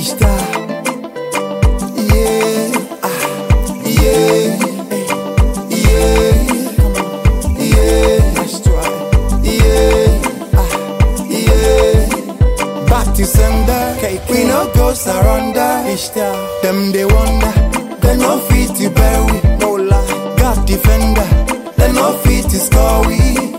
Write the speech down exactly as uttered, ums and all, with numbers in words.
Ishtar. Yeah, ah, yeah, yeah, yeah. Yeah, ah, yeah. Back to sender, we no go surrender. Ishtar. Them they wonder, they no fit to bear we. No lie, God defender, they no fit to score we.